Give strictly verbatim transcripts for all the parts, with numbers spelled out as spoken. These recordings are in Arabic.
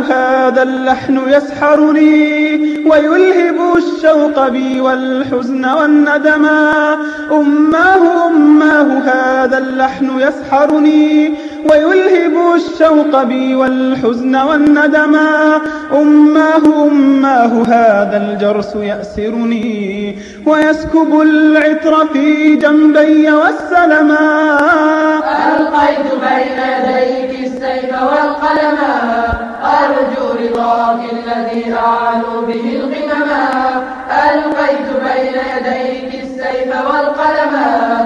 هذا اللحن يسحرني ويلهب الشوق بي والحزن والندما. أماه أماه هذا اللحن يسحرني ويلهب الشوق بي والحزن والندما. أماه أماه هذا الجرس يأسرني ويسكب العطر في جنبي والسلما. ألقيت بين يديك السيف والقلم أرجو رضاك الذي أعلو به القمما. ألقيت بين يديك السيف والقلم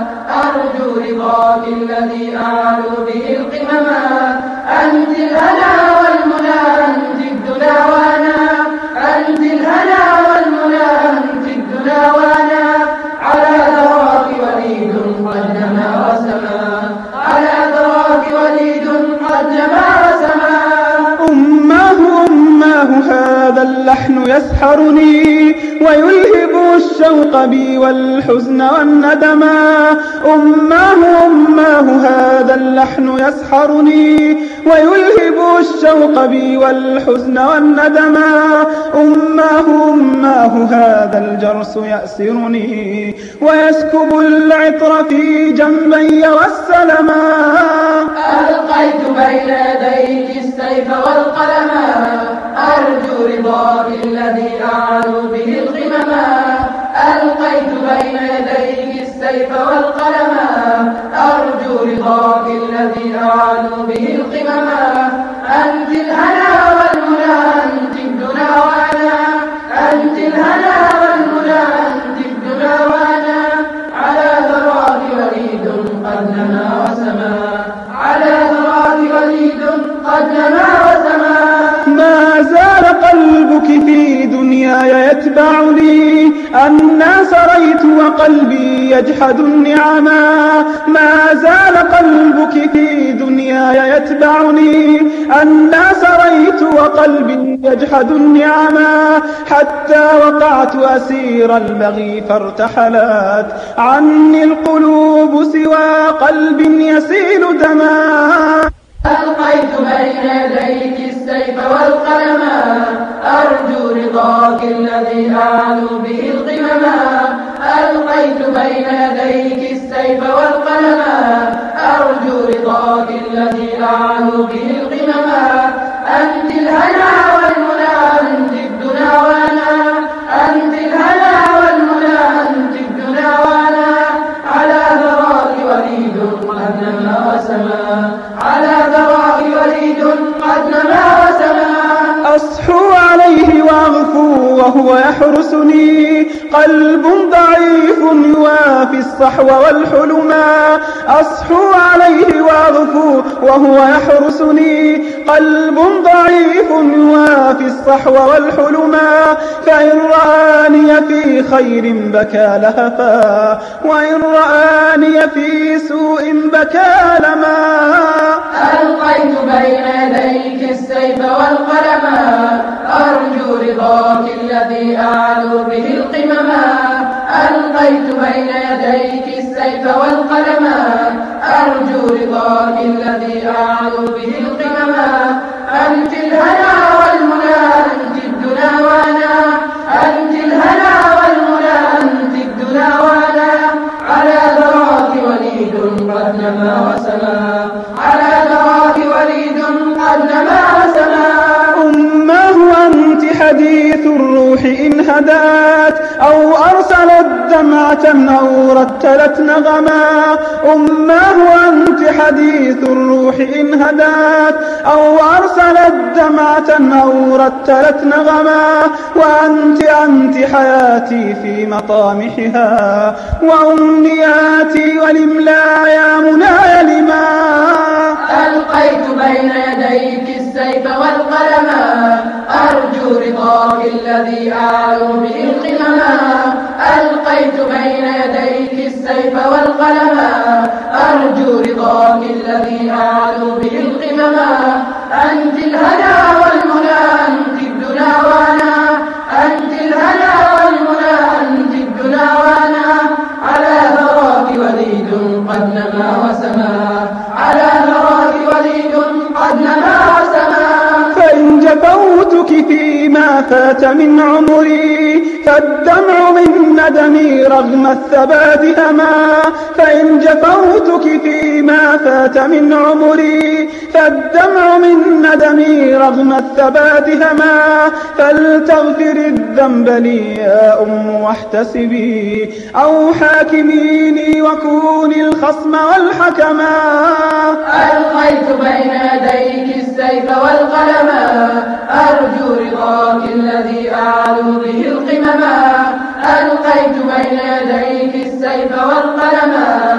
أرجو رضاك الذي أعلو به القمما. أنت الهنا والمنى أنت الدنا وأنا أنت الهنا والمنى أنت الدنا وأنا على ذراك وليد قد نما وسما على ذراك وليد قد نما وسما. أماه أماه هذا اللحن يسحرني ويلهب الشوق بي والحزن والندما. أماه أماه هذا اللحن يسحرني ويلهب الشوق بي والحزن والندما. أماه أماه هذا الجرس يأسرني ويسكب العطر في جنبي والسلما. ألقيت بين يديك السيف والقلم أرجو رضاك الذي أعلو به القمما. ألقيت بين يديك السيف والقلم أرجو رضاك الذي أعلو به القمما. أنت الهنا والمنى أنت الدنا وأنا أنت الهنا والمنى أنت الدنا وأنا على ثراك وليد قد نما وسما على ثراك وليد قد نما وسما. ما زال قلبك في دنياي يتبعني أنا سريت وقلبي يجحد النعما. ما زال قلبك في دنياي يتبعني أنا سريت وقلبي يجحد النعما. حتى وقعت أسير البغي فارتحلت عني القلوب سوى قلب يسيل دما. ألقيت بين يديك السيف والقلم أرجو رضاك الذي أعلو به القمما. ألقيت بين يديك السيف والقلم أرجو رضاك الذي أعلو به القمما. أنت الهنا والمنى أنت الدنا وأنا أنت الهنا والمنى أنت الدنا وأنا على ذراك وليد قد نما وسما على ذراك وليد قد نما وسما. أصحو عليه وأغفو وهو يحرسني قلب ضعيف يوافي الصحو والحلما. أصحو عليه وأغفو وهو يحرسني قلب ضعيف يوافي الصحو والحلما. فإن رآني في خير بكى لهفا وإن رآني في سوء بكى لما. ألقيت بين يديك السيف والقلم أرجو رضاك الذي أعلو به القمما. ألقيت بين يديك السيف والقلم أرجو رضاك الذي أعلو به القمما. أنت الهنا والمنى أنت الدنا وأنا أنت الهنا والمنى أنت الدنا وأنا على ذراك وليد قد نما وسما على ذراك وليد قد نما وسما. أماه أنت حديث الروح إن هدات أو أرسلت دمعة أو رتلت نغما. أماه أنت حديث الروح إن هدات أو أرسلت دمعة أو رتلت نغما. وأنت أنت حياتي في مطامحها وأمنياتي ولملا يا مناي لما. ألقيت بين يديك السيف والقلم أرجو رضاك الذي أعلو به القمما. ألقيت بين يديك السيف والقلم أرجو رضاك الذي أعلو به القمما. أنت الهنا والمنى أنت الدنا وأنا أنت الهنا والمنى أنت الدنا وأنا على ثراك وليد قد نما وسما على ثراك وليد قد نما وسما. فإن جفوا جفوتك فيما فات من عمري فالدمع من ندمي رغم الثبات هما فإن جفوتك فيما فات من عمري فالدمع من ندمي رغم الثبات هما فلتغفر الذنب لي يا أم واحتسبي أو حاكميني وكوني الخصم والحكما. ألقيت بين يديك السيف والقلم أرجو رضاك الذي أعلو به القمما. ألقيت بين يديك السيف والقلم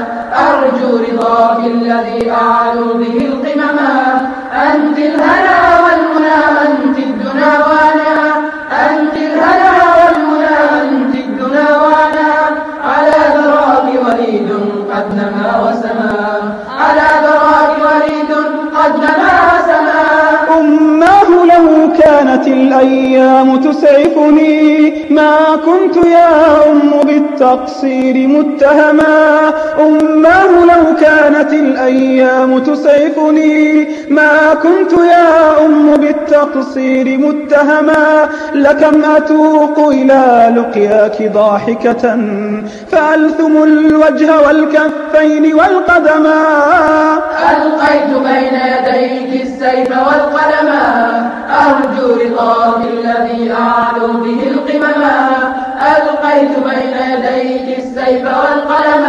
أرجو رضاك الذي أعلو به القمما. أنت الهنا والمنى أنت الدنا وانا أنت الهنا والمنى أنت الدنا وانا على ذراك وليد قد نما وسما على ذراك وليد قد نما وسما. أماه لو كانت الأيام تسعفني ما كنت يا أم بالتقصير متهما. أماه لو كانت الأيام تسعفني ما كنت يا أم بالتقصير متهما. لكم أتوق إلى لقياك ضاحكة فألثم الوجه والكفين والقدما. ألقيت بين يديك السيف والقلم أرجو رضاك الذي أعلو به القمما. ألقيت بين يديك السيف والقلم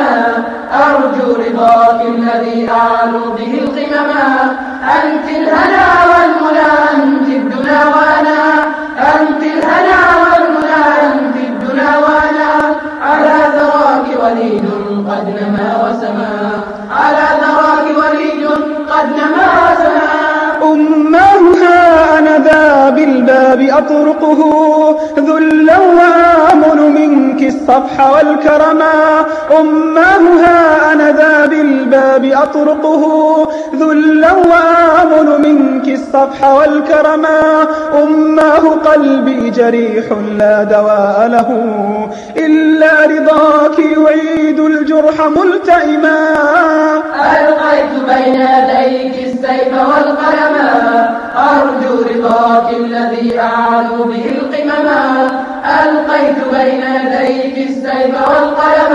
أرجو رضاك الذي أعلو به القمما. أنت الهنا والمنى أنت الدنا وانا أنت الهنا والمنى أنت الدنا وانا على ذراك وليد قد نما وسما على ذراك وليد قد نما وسما. أماه ها أنا ذا بالباب أطرقه ذلا وآمل منك الصفح والكرما. أماه ها أنا ذا بالباب أطرقه ذلا وآمل منك الصفح والكرما. أماه قلبي جريح لا دواء له إلا رضاك يعيد الجرح ملتئما. ألقيت بين يديك السيف والقلم أرجو رضاك الذي أعلو به القمما. ألقيت بين يديك السيف والقلم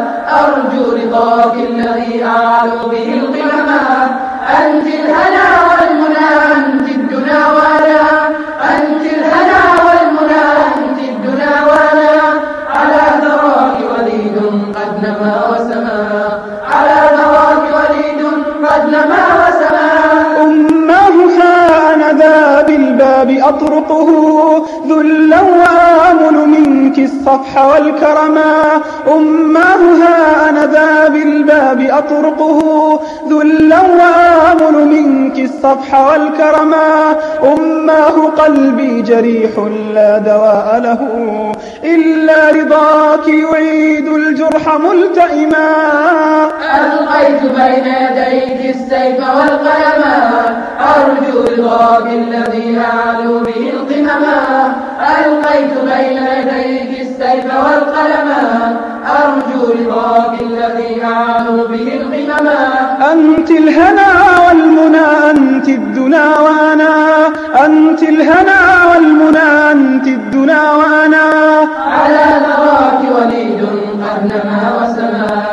أرجو رضاك الذي أعلو به القمما. أنت الهنا والمنى أنت الدنا وانا أنت الهنا والمنى أنت الدنا وانا على ذراك وليد قد نما وسما على ذراك وليد قد نما وسما. أماه ها أنا ذا بالباب أطرقه ذلا وآمل منك الصفح والكرما. أماه ها أنا ذا بالباب أطرقه ذلا وآمل منك الصفح والكرما. أماه قلبي جريح لا دواء له إلا رضاك يعيد الجرح ملتئما. ألقيت بين يديك السيف والقلم أرجو رضاك الذي أعلو به القمما. ألقيت بين يديك السيف والقلم أرجو رضاك الذي أعلو به القمما. أنت الهنا والمنى أنت الدنا وانا أنت الهنا والمنى أنت الدنا وانا على ذراك وليد قد نما وسما